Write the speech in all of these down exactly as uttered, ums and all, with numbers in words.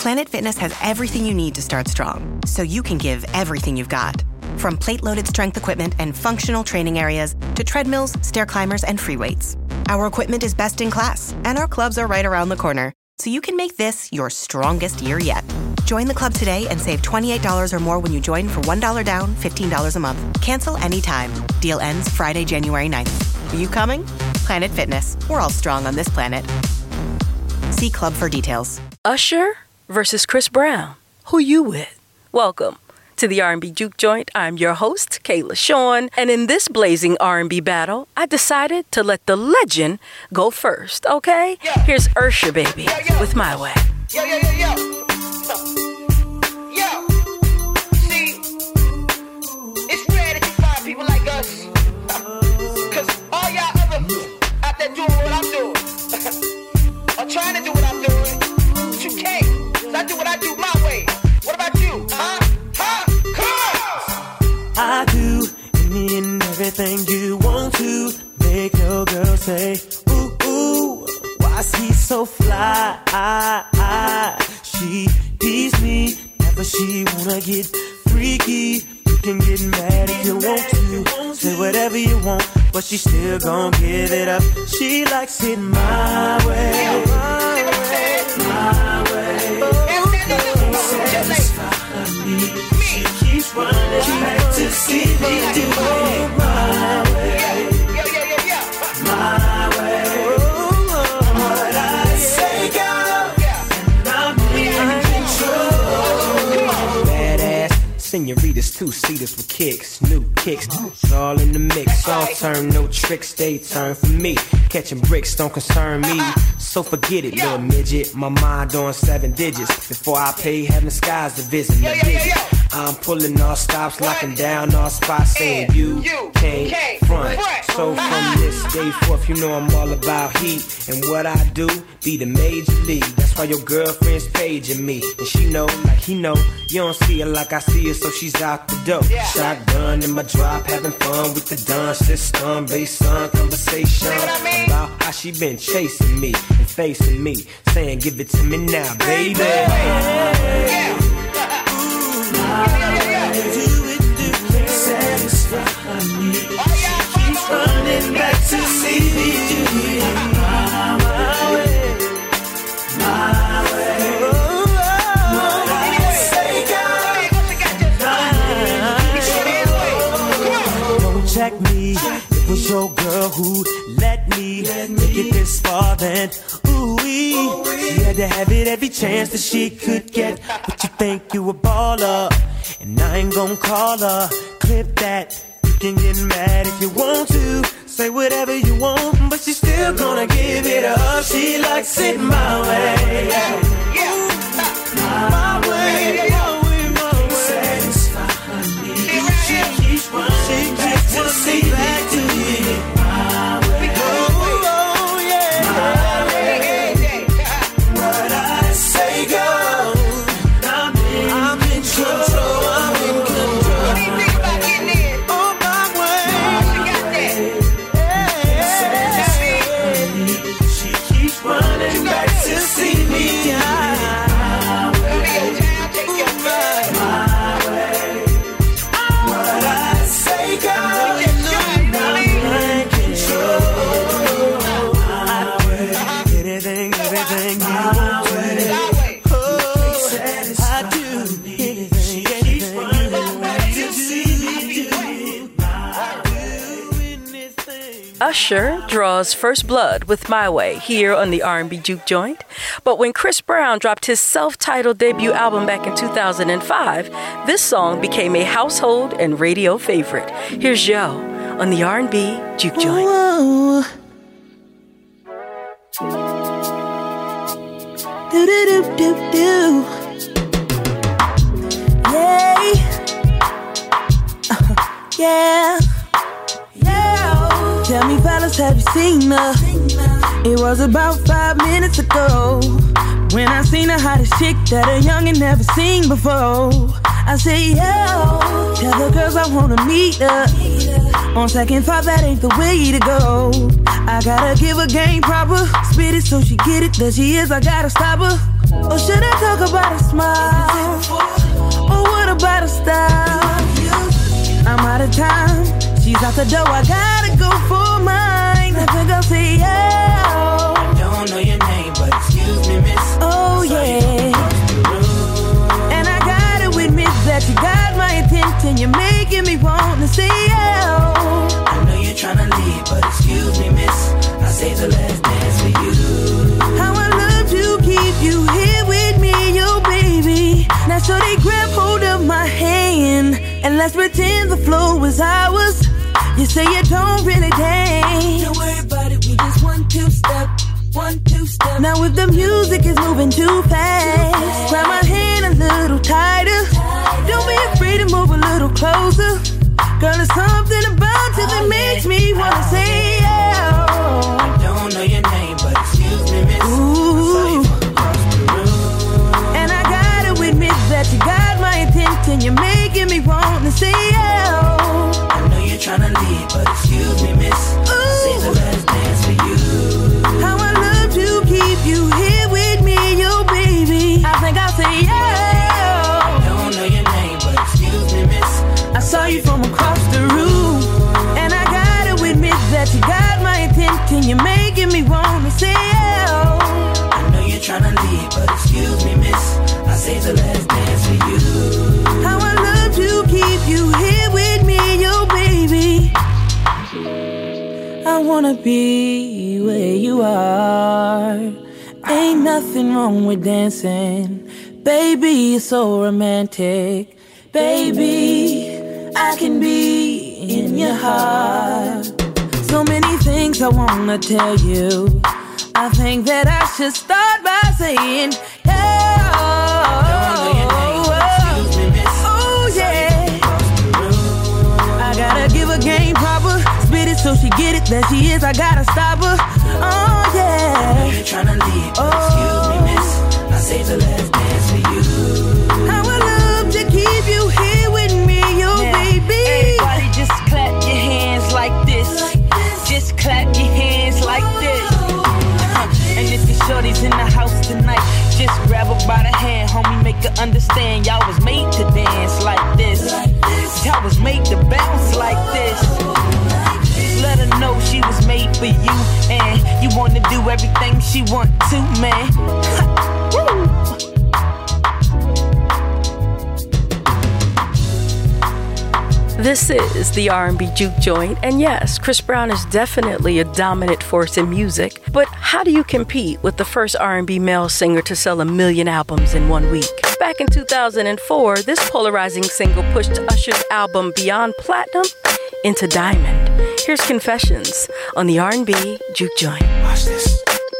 Planet Fitness has everything you need to start strong, so you can give everything you've got. From plate-loaded strength equipment and functional training areas to treadmills, stair climbers, and free weights. Our equipment is best in class, and our clubs are right around the corner, so you can make this your strongest year yet. Join the club today and save twenty-eight dollars or more when you join for one dollar down, fifteen dollars a month. Cancel anytime. Deal ends Friday, January ninth. Are you coming? Planet Fitness. We're all strong on this planet. See club for details. Usher versus Chris Brown. Who you with? Welcome to the R and B Juke Joint. I'm your host, Kayla Sean, and in this blazing R and B battle, I decided to let the legend go first, okay? Yeah. Here's Usher, baby, yeah, yeah. with My Way. Yo, yo, yo, yo. Yo. See, it's rare that you find people like us. Because all y'all other out there doing what I'm doing, or trying to do what I'm doing, but you can't. So I do what I do my way. What about you, huh? I do any and everything you want to make your girl say, ooh, ooh, why's he so fly? I, I, she tease me, never she wanna get freaky. You can get mad if you want to, say whatever you want, but she still gon' give it up. She likes it my way, my way, my way. Satisfy me. Keeps running back to see me do it my way. Yeah, yeah, yeah, yeah. My way. What I say, girl, and I'm in control. Badass senoritas, two-seaters with kicks, new kicks. It's all in the mix. All turn, no tricks, they turn for me. Catching bricks don't concern me. So forget it, little midget. My mind on seven digits. Before I pay heaven skies to visit the digit. I'm pulling all stops, locking down all spots, saying you can't front. So from this day forth, you know I'm all about heat. And what I do, be the major league. That's why your girlfriend's paging me. And she know, like he know, you don't see her like I see her, so she's out the door. Shotgun in my drop, having fun with the dun system. Based on conversation about how she been chasing me and facing me, saying give it to me now, baby. Yeah. Do it, do it, satisfy me. She keeps running back to see me do it my way, my way. What I say, girl, don't check me. It was your girl who let me make it this far. Then, ooh-wee, she had to have it every chance that she could get. But you think you a baller, and I ain't gon' call her. Clip that. You can get mad if you want to, say whatever you want, but she's still gonna give it up. She likes it my way. Yeah. My way, my way, my way. Satisfy me. She keeps running, she keeps to see back to me. My way, oh yeah. My way. What I say, girl, I'm in, I'm in control. I'm in control. What do you think about getting in? Oh my way. Oh, she got that. Satisfy me. She keeps running back to see me. My way. Come to your town, take your man. My way. What I say, girl, I'm in control. My way. Anything, everything you want to. Oh, I do anything, anything you want to see me do. I do anything. Usher draws first blood with My Way here on the R and B Juke Joint. But when Chris Brown dropped his self-titled debut album back in two thousand five, this song became a household and radio favorite. Here's Yo on the R and B Juke Joint. Whoa. Do do do do do. Yay. Uh, yeah. Yeah. Tell me, fellas, have you seen her? It was about five minutes ago when I seen the hottest chick that a youngin' never seen before. I say, yo, tell the girls I wanna meet her. On second thought, that ain't the way to go. I gotta give her game proper, spit it so she get it. There she is, I gotta stop her. Or should I talk about her mouth. But what about a style? I'm out of time. She's out the door. I gotta go for mine. I think I'll say yeah. I don't know your name, but excuse me, miss. Oh yeah. And I gotta admit that you got my attention. You're making me want to say yeah. I know you're trying to leave, but excuse me, miss. I say the last dance for you. How I love to keep you here with me, yo baby. Now so they grab hold of my hand and let's pretend the flow was ours. You say you don't really dance. Don't worry about it, we just one two step, one two step. Now if the music is moving too fast, grab my hand a little tighter. Don't be afraid to move a little closer. Girl, there's something about you that makes me wanna say yeah. I don't know your name, but excuse me, miss. Ooh. And I gotta admit that you got my attention. You're making me want to say yeah. I know you're trying to leave, but excuse me, miss. I say the last dance for you. How I love to keep you here with me, yo baby. I think I'll say yeah. I don't know your name, but excuse me, miss. I saw you from across the room, and I gotta admit that you got my attention. You're making me wanna say yeah. I know you're trying to leave, but excuse me, miss. I say the last dance for you. How I love to keep you here with me, yo baby. I wanna be where you are. Ain't nothing wrong with dancing. Baby, it's so romantic. Baby, I can be in your heart. So many things I wanna tell you. I think that I should start by saying yeah. Oh yeah. I gotta give her game proper. Spit it so she get it. There she is, I gotta stop her. Oh yeah. I know you're trying to leave, but excuse me, miss. I say the last dance for you. How I love to keep you here with me, yo Now, baby. everybody just clap your hands like this. Just clap your hands like this. Uh-huh. And if your shorty's in the house tonight, just grab her by the hand, homie, make her understand. Y'all was made to dance like this. Y'all was made to bounce like this. Let her know she was made for you, and you wanna do everything she want to, man. Woo. This is the R and B Juke Joint, and yes, Chris Brown is definitely a dominant force in music, but how do you compete with the first R and B male singer to sell a million albums in one week? Back in two thousand four, this polarizing single pushed Usher's album Beyond Platinum into Diamond. Here's Confessions on the R and B Juke Joint. Watch this.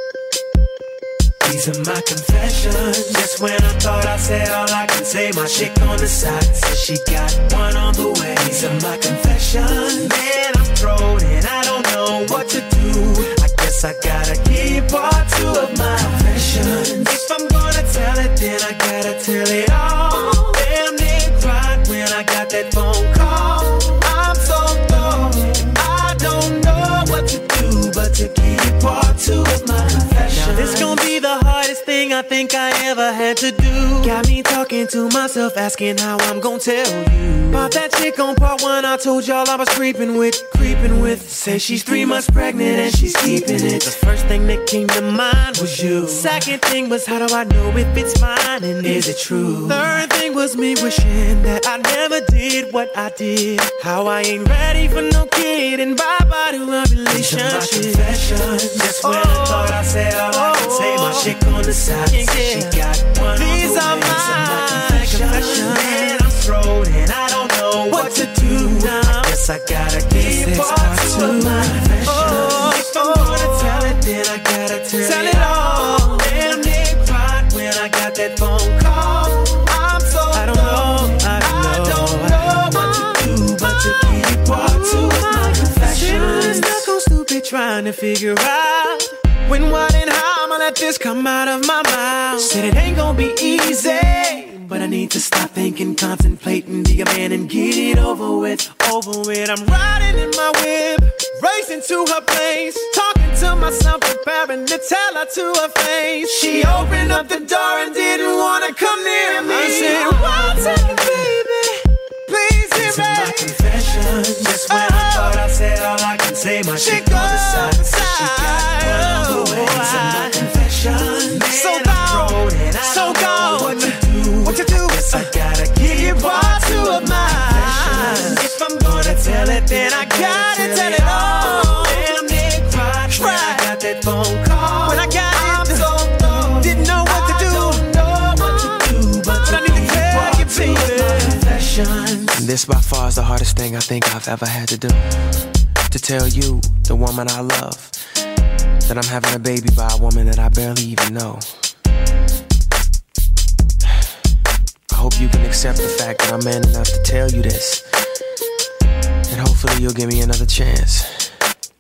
These are my confessions. Just when I thought I said all I can say, my chick on the side says she got one on the way. These are my confessions. Man, I'm thrown and I don't know what to do. I guess I gotta keep part two of my confessions. If I'm gonna tell it, then I gotta tell it all. Damn, they cried when I got that phone call. I'm so thrown, I don't know what to do but to keep part two of my confessions. Now this gon' be the hardest thing I think I ever had to do. Got me talking to myself, asking how I'm gon' tell you about that chick on part one I told y'all I was creeping with, creeping with. Say she's three months pregnant and she's keeping it. The first thing that came to mind was you. Second thing was, how do I know if it's mine and is it true? Third thing was me wishing that I never did what I did. How I ain't ready for no kid and bye-bye to a relationship. These are my confessions. Just when oh, I thought I said all I could say, my chick on the side yeah, said she got one. These are my, my confessions. Man, I'm thrown and I don't know what to do now. I guess I gotta keep part two of my confessions. Oh, if I'm gonna tell it, then I gotta tell, tell it all. Damn, they cried when I got that phone call. I'm so I don't know, I don't know, I don't know what to do but to keep part two of my confessions. Stuck on stupid trying to figure out when, what, and how I'ma let this come out of my mouth. Said it ain't gonna be easy, but I need to stop thinking, contemplating, be a man and get it over with, over with. I'm riding in my whip, racing to her place, talking to myself, preparing to tell her to her face. She opened up the door and didn't wanna come near said, one time, baby, please hear me. My confession, just when I thought I said all I can say, my chick on the side, said she got one on the way. So my confession, man, so gone, and I so don't gone. Know what to do, what to do. Yes, I gotta give you part two of mine. If I'm gonna tell it, then I gotta tell it all. Damn, they cried when I got that phone call. When I got it, so dumb, didn't know what to do. Know what to do, but I need to tell you, baby. This by far is the hardest thing I think I've ever had to do. To tell you, the woman I love, that I'm having a baby by a woman that I barely even know. I hope you can accept the fact that I'm man enough to tell you this. And hopefully you'll give me another chance.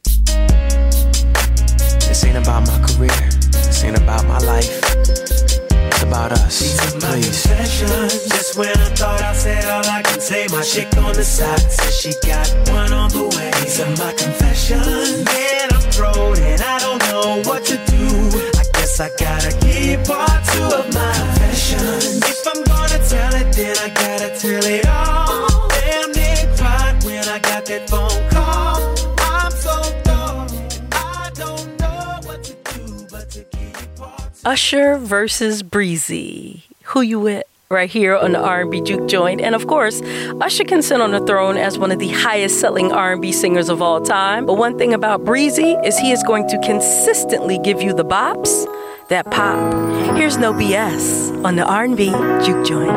This ain't about my career. This ain't about my life. It's about us. These are my confessions. Just when I thought I said all I can say, my chick on the side says she got one on the way. These are my confessions. Man, I'm thrown and I don't know what to do. I guess I gotta give part two of my confessions. If I'm gonna tell it, then I gotta tell it all. Damn, they cried when I got that phone call. I'm so dumb, I don't know what to do but to give you part two. Usher versus Breezy. Who you with? Right here on the R and B Juke Joint. And of course, Usher can sit on the throne as one of the highest selling R and B singers of all time. But one thing about Breezy is he is going to consistently give you the bops that pop. Here's No B S on the R and B Juke Joint.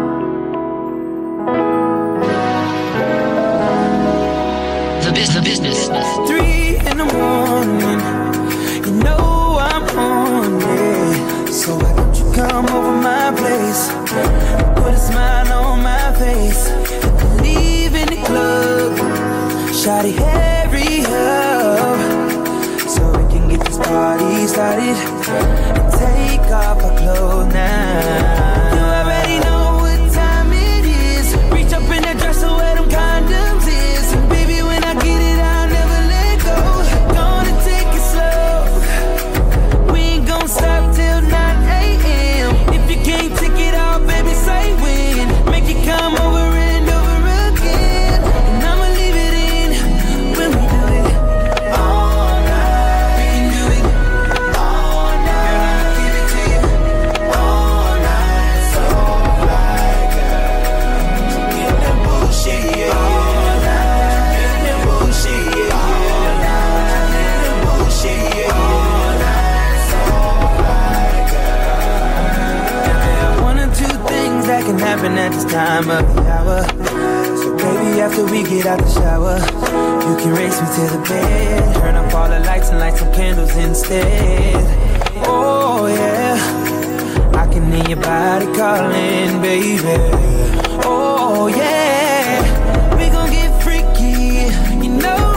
The business, business. Three in the morning, you know I'm on it. So why don't you come over my place? Put a smile on my face. Leave in the club. Shawty, hurry up, so we can get this party started. Take off our clothes now. You already know what time it is. Reach up in that dresser where them condoms is. And baby, when I get it, I'll never let go. Gonna take it slow. We ain't gon' stop till nine a.m. If you can't take it out, baby, say when. Make it come over and over again. And I'ma leave it in when we do it all night. We can do it all night. Girl, I'll give it to you all night. So right, girl. Get that bullshit, yeah. All night. Get that bullshit, yeah. All night. Get that bullshit, yeah. All night. So right, girl. There are one or two things that can happen at this time of the hour. So baby, after we get out the shower, you can race me to the bed. Turn up all the lights and light some candles instead. Oh yeah, I can hear your body calling, baby. Oh yeah, we gon' get freaky, you know.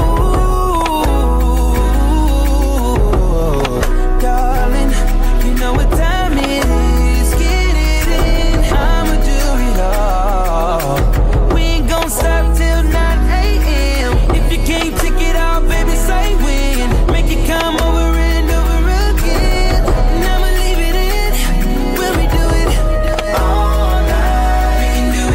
Darling, you know what time it is. Get it in, I'ma do it all. We ain't gon' stop till nine a.m. If you can't take it out, baby, say when. Make it come over and over again. And I'ma leave it in when we do it all night. We can do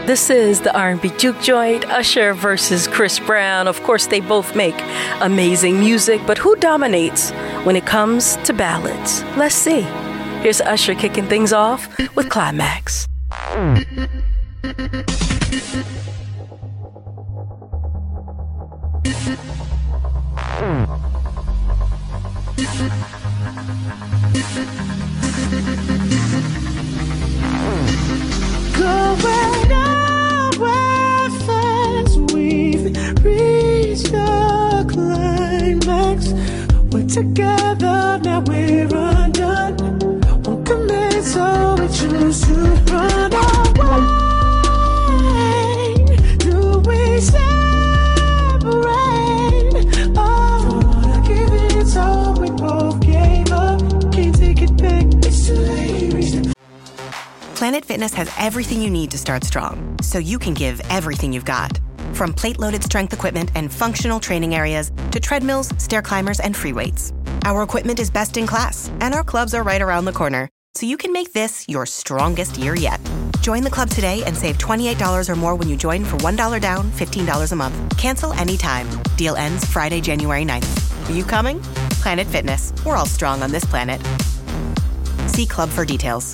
This is the R and B Juke Joint, Usher versus Chris Brown. Of course, they both make amazing music, but who dominates when it comes to ballads? Let's see. Here's Usher kicking things off with Climax. Going nowhere fast, we've reached the climax. We're together, now we're undone. Won't commit, so we choose to run away. Do we separate? Oh, don't wanna give it, so we both gave up. Can't take it back, it's too late. Reach the Planet Fitness has everything you need to start strong, so you can give everything you've got. From plate-loaded strength equipment and functional training areas to treadmills, stair climbers, and free weights. Our equipment is best in class, and our clubs are right around the corner, so you can make this your strongest year yet. Join the club today and save twenty-eight dollars or more when you join for one dollar down, fifteen dollars a month. Cancel anytime. Deal ends Friday, January ninth. Are you coming? Planet Fitness. We're all strong on this planet. See club for details.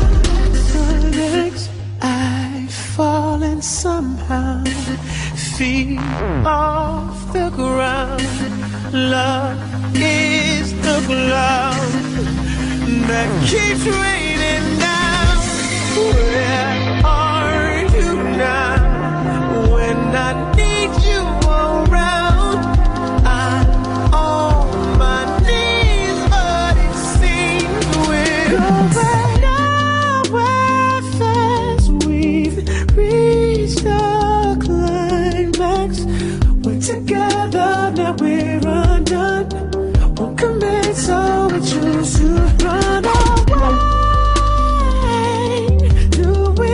I've fallen somehow, feet off the ground. Love is the cloud that keeps raining down. Where are you now? When I need you around, I'm on my knees, but it seems we're going. Together, now we're undone. Won't commit, so we choose to run away. Do we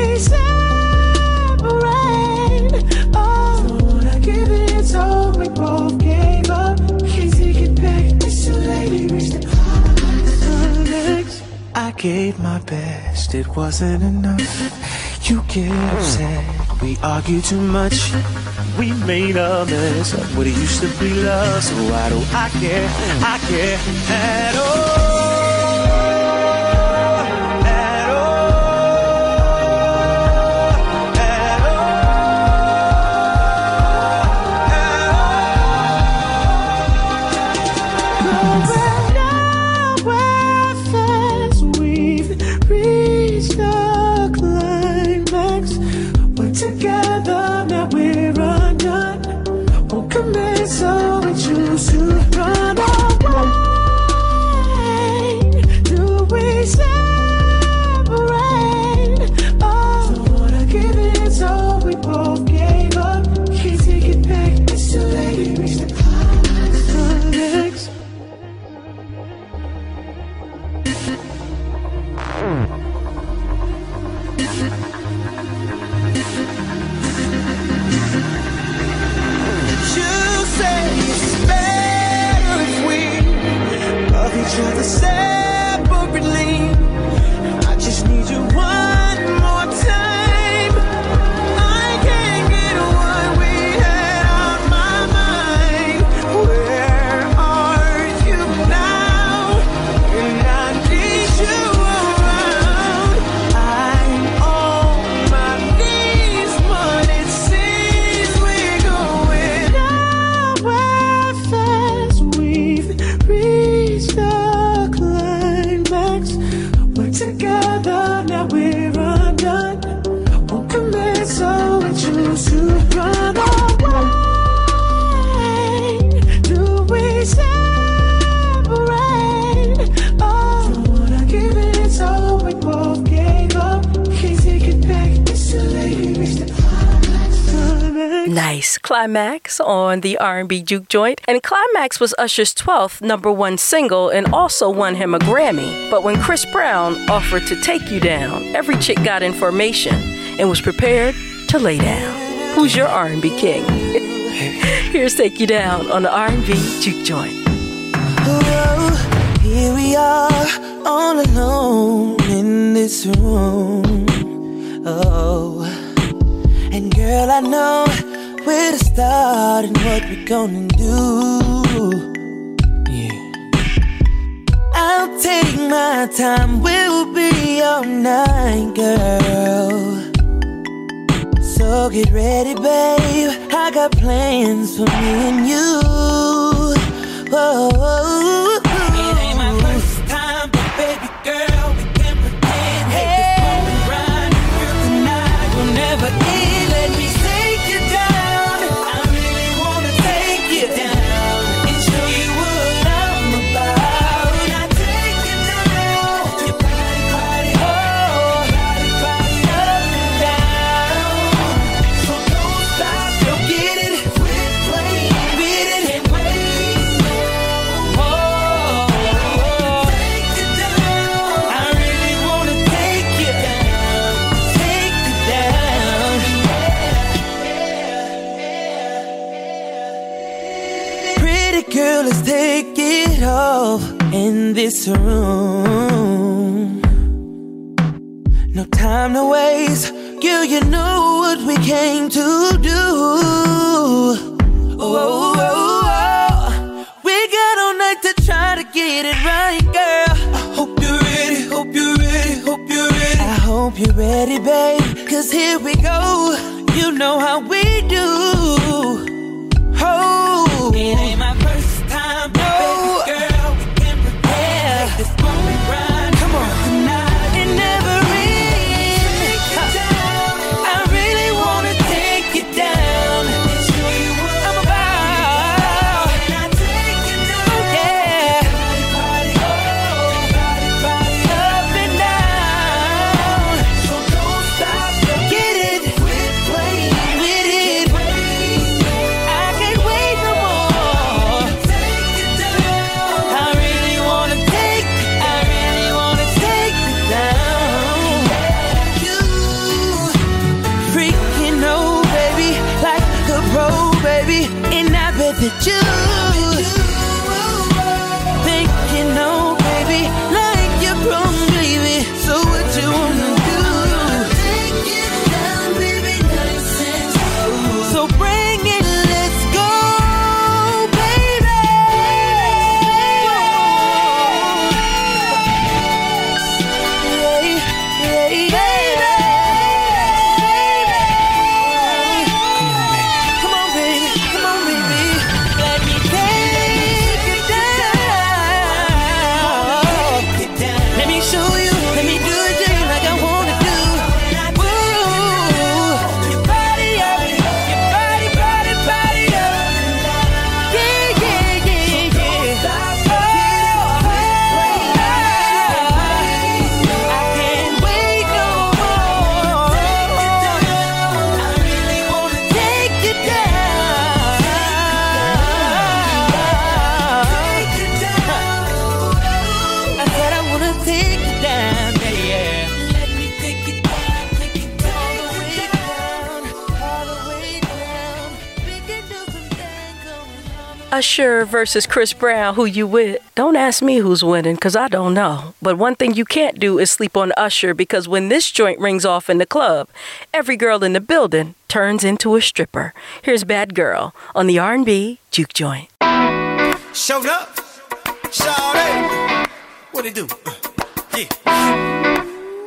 separate? Oh, don't wanna give it, so we both gave up. Can't take it back, it's too late. We reached the climax. I gave my best, it wasn't enough. You get upset, we argue too much. We made a mess of what it used to be love. So why do I care? I care at all. At all. At all. Going nowhere fast, we've reached the climax. We're together, now we're undone. Won't commit, so we choose to run away. Do we separate? Oh, don't wanna give it, so we both gave up. Can't take it back, it's too late. We reached the climax. Each other separately. I just need you one more time. I can't get what we had on my mind. Where are you now? And I need you around. I'm on my knees, but it seems we're going nowhere fast. We've reached the together, now we're undone. Won't commit, so we choose to run away. Do we separate? Oh, don't wanna give it, so we both gave up. Can't take it back, it's too late. We reached the climax. Nice. Climax on the R and B Juke Joint. And Climax was Usher's twelfth number one single and also won him a Grammy. But when Chris Brown offered to take you down, every chick got information and was prepared to lay down. Who's your R and B king? Here's Take You Down on the R and B Juke Joint. Oh, here we are, all alone in this room. Oh, Girl, I know where to start and what we're gonna do. Yeah. I'll take my time, we'll be all night, girl. So get ready, babe, I got plans for me and you. Whoa, whoa, whoa. It ain't my first time, but baby girl, we can pretend. Hey, this moment right here tonight will never end. Let me take you down. I really wanna take you down and show you what I'm about. When I take you down, your body, body, oh, body, body, up and down. So don't stop, don't get it, quit playing with it and wait. Oh, take you down. I really wanna take you down, take you down. Pretty girl, let's take it off in this room. No time to waste, girl, you know what we came to do. Oh, oh, oh, oh. We got all night to try to get it right, girl. I hope you're ready, hope you're ready, hope you're ready. I hope you're ready, babe, cause here we go. You know how we do. Oh, it ain't my first time, no, baby girl, we can prepare. Take this moment right, come on, tonight. It never ends. I really wanna take you down and show you what I'm about. When I take you down, oh yeah, body, body, oh, body, body, up and down. So don't stop, don't get it, quit playing with it. I can't wait no more. Take you down. I really wanna take, I really wanna take you down. You freaking oh baby, like a pro baby, and I bet that you thinking oh baby, like you're grown baby. So what you wanna do? Take it down, baby, nice and slow. So bring it, let's go, baby. Yeah, yeah, baby. Come on, baby, come on, baby. Let me take you down. Let me show you, let me do it to you like I wanna do. Woo, your body up, your body, body, body up. Yeah, yeah, yeah, yeah. Oh, I can't wait no more. I really wanna take you down. I said I wanna take you down, yeah. Let me take you down, take you down, all the way down, all the way down. We can do some things going on. Usher versus Chris Brown, who you with? Don't ask me who's winning, because I don't know. But one thing you can't do is sleep on Usher, because when this joint rings off in the club, every girl in the building turns into a stripper. Here's Bad Girl on the R and B Juke Joint. Showed up, shawty. What it do? Uh, yeah.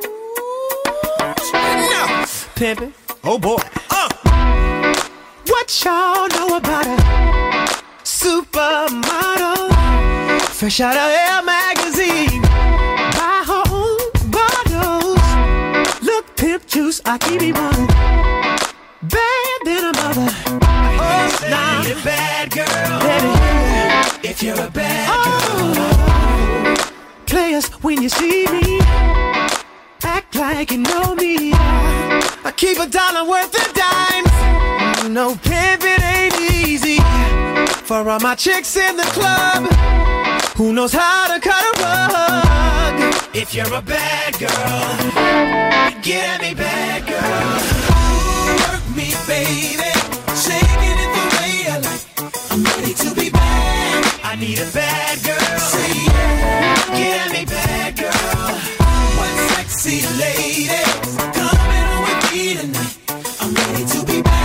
Now, pimpin'. Oh boy. Uh. What y'all know about a supermodel? Fresh out of Elle magazine. Buy her own bottles. Look, pimp juice, I keep it running. Bad than a mother. Oh, now you're a bad girl. Baby, if you're a bad oh. girl. Players, when you see me, act like you know me. I keep a dollar worth of dimes. No pimpin' ain't easy. For all my chicks in the club, who knows how to cut a rug? If you're a bad girl, get at me, bad girl. Work me, baby, shaking it the way I like. I'm ready to be bad. I need a bad girl. Say yeah, get at me, bad girl. One sexy lady coming on with me tonight. I'm ready to be bad.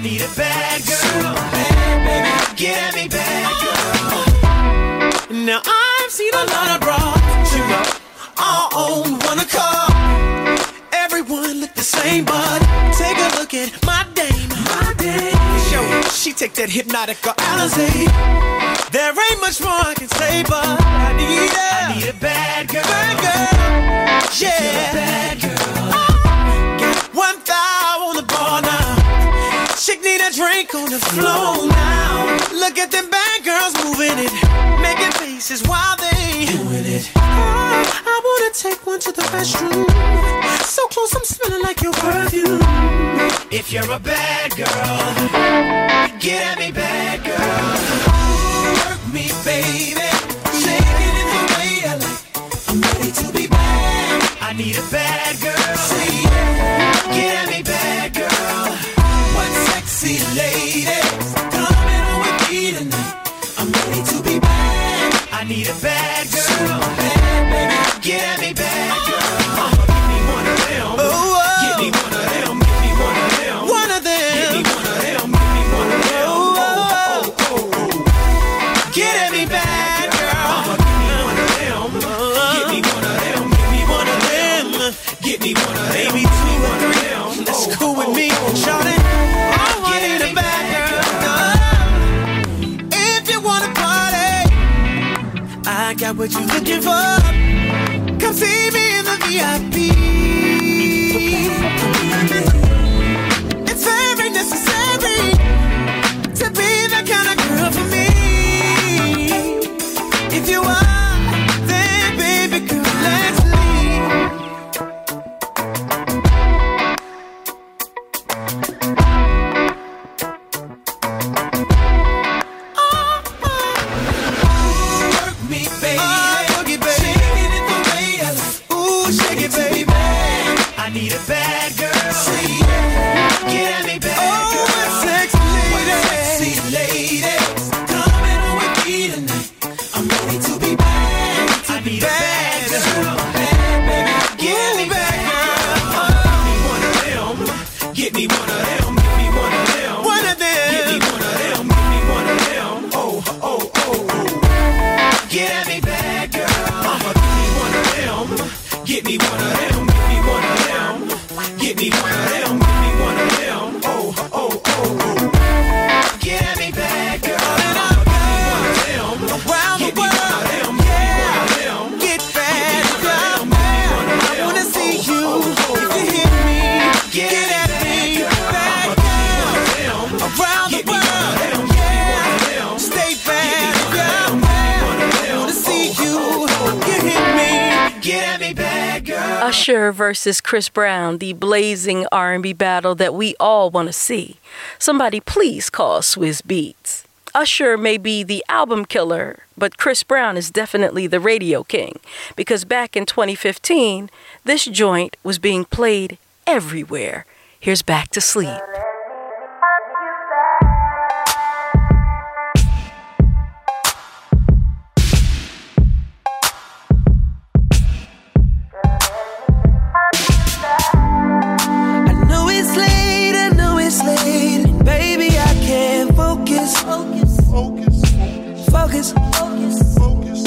need a bad girl. Bad, baby. Get at me, bad girl. Now I've seen a lot of broads, you know, all on one accord. Everyone look the same, but take a look at my dame. My dame. Yo, she take that hypnotic Alizé. There ain't much more I can say, but I need a, I need a bad girl. Bad girl. Yeah. A bad girl. Oh. Got one thigh on the bar now. Chick need a drink on the floor now. Look at them bad girls moving it, making faces while they doing it. Oh, I wanna take one to the restroom. So close, I'm smelling like your perfume. If you're a bad girl, get at me, bad girl. Work me, baby. Shake it in the way I like. I'm ready to be bad. I need a bad girl. Say yeah. Get at me, bad girl. What sexy lady? Come in with me tonight. I'm ready to be bad. I need a bad girl. Bad, baby. Get at me, bad girl. Mama, give me one of them. Oh, oh. Give me one of them. Give me one of them. One of them. Give me one of them. Give me one of them. Oh, oh, oh, oh, oh. Get at me, bad girl. Mama, give me one of them. Give me one of them. Give me one of them. Give me one of them. Maybe two or three. That's cool with me, shawty. I need a bad girl. If you wanna party, I got what you're looking for. Come see me in the V I P. It's very necessary to be that kind of girl for me. If you are, then baby girl, let's leave. Oh, oh. Work me, baby. Oh, boogie, baby. Shake it in the way I like. Ooh, shake it, baby. I need a bad girl. Say yeah. Get at me, bad oh, girl. Oh, my sexy lady. Sexy lady. Come in with me tonight. I'm ready to be bad. I need bad. A bad girl. Bad, baby. Get at me, bad girl. Give me one of them. Give me one of them. Give me one of them. One of them. Give me one of them. Give me one of them. Oh, oh, oh, oh. Get at me, bad girl. Mama, give me one of them. Give me one of them. Give me one of them. Give me one of them. Give me one of them. Oh, oh, oh, oh. Get at me, bad girl. Mama, give me one of them. Around the world, yeah. Get bad, girl. I wanna see you. If you hear me, get at me, bad girl. Around the world, yeah. Stay bad, girl. I wanna see you. You hear me, get at me, bad girl. Usher versus Chris Brown, the blazing R and B battle that we all want to see. Somebody please call Swizz Beatz. Usher may be the album killer, but Chris Brown is definitely the radio king, because back in twenty fifteen, this joint was being played everywhere. Here's Back to Sleep. I know it's late, I know it's late, and baby I can't focus. Focus, focus, focus, focus.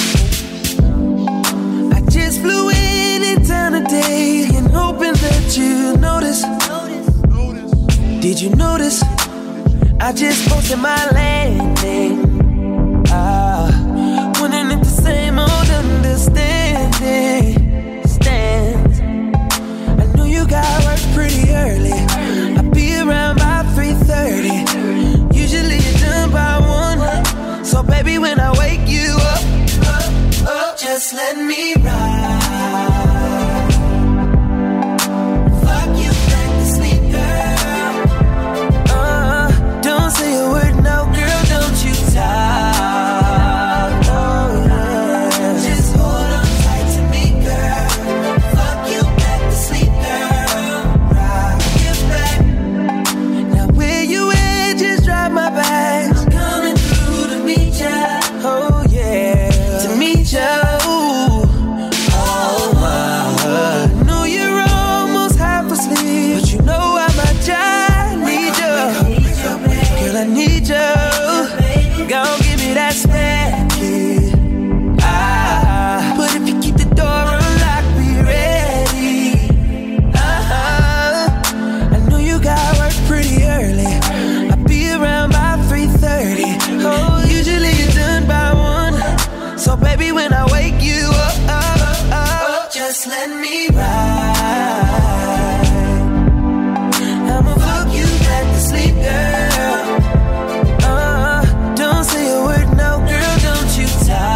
I just flew in in town today and hoping that you notice. Did you notice? I just posted my landing. Ah, wondering if the same old understanding stands. I know you got work pretty early. I'll be around by three thirty. Usually you're done by one. So baby, when I wake you up, up, up, just let me ride. Fuck you back to sleep, girl. Uh, don't say a word, no, girl, don't you talk. Oh, yeah. Just hold on tight to me, girl. Fuck you back to sleep, girl. Rock you back. Now where you at, just drive my back. I'm coming through to meet ya. Oh, yeah. To meet ya. Ooh. Oh, be that spare kid. Ah, but if you keep the door unlocked, be ready. Uh-huh. I know you got work pretty early. I'll be around by three thirty. Oh, usually you're done by one. So baby, when I wake you up, up, up, up, just let me ride. I'ma fuck you back to sleep, girl. Uh, don't say a word, no, girl, don't you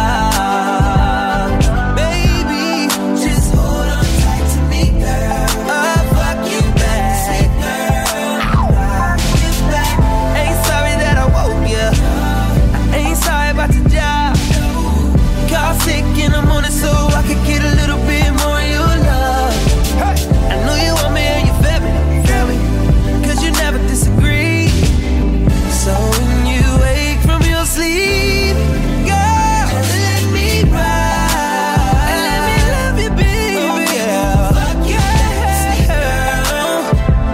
talk. Baby, just hold on tight to me, girl. I'll fuck you back to sleep, girl. Rock you back. Ain't sorry that I woke you. I ain't sorry about the job. Call sick in the morning so I could get a little bit more of your love. Hey. I know you want me and you feel me, feel me, cause you never disagree. So when you wake from your sleep, girl, just let me ride and let me love you, baby. Oh, yeah. Fuck yeah, girl.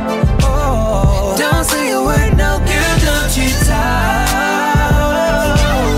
Oh, don't say a word, no, girl, don't you talk.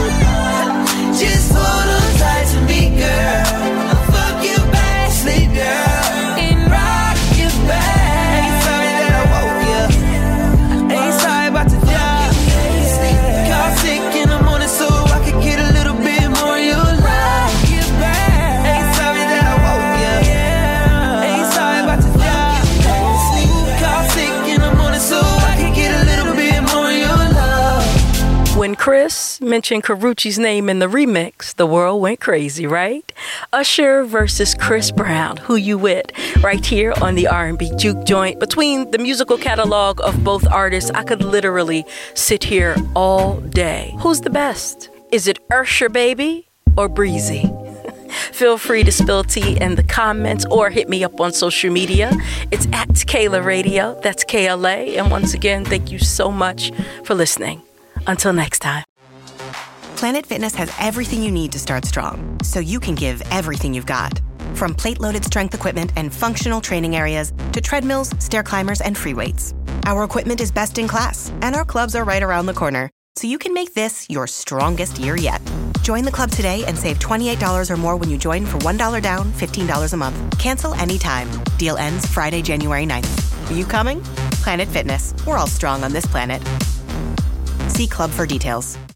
Just hold on tight to me, girl. I'll fuck you back, sleep, girl, and rock you back. Ain't sorry that I woke you. Ain't sorry about the job. Call sick in the morning so I could get a little bit more of your love. Ain't sorry that I woke you. Ain't sorry about the job. Call sick in the morning so I could get a little bit more of your love. When Chris mentioned Karrueche's name in the remix, the world went crazy, right? Usher versus Chris Brown, Who You With, right here on the R and B Juke Joint. Between the musical catalog of both artists, I could literally sit here all day. Who's the best? Is it Usher, baby, or Breezy? Feel free to spill tea in the comments or hit me up on social media. It's at Kayla Radio. That's K L A. And once again, thank you so much for listening. Until next time. Planet Fitness has everything you need to start strong, so you can give everything you've got. From plate-loaded strength equipment and functional training areas to treadmills, stair climbers, and free weights. Our equipment is best in class, and our clubs are right around the corner, so you can make this your strongest year yet. Join the club today and save twenty-eight dollars or more when you join for one dollar down, fifteen dollars a month. Cancel anytime. Deal ends Friday, January ninth. Are you coming? Planet Fitness. We're all strong on this planet. See club for details.